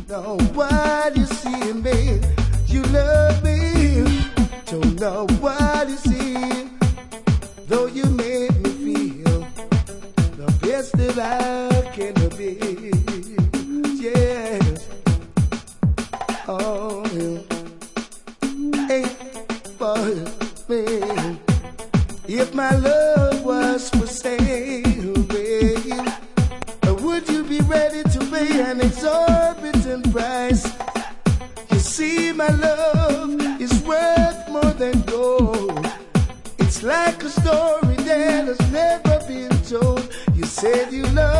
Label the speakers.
Speaker 1: know what you see in me. You love me. Don't know what you see. Though you made me feel the best that I can be. Yeah. Oh, ain't for me. If my love was for sale, babe, would you be ready to pay an exorbitant price? You see, my love is worth more than gold. It's like a story that has never been told. You said you love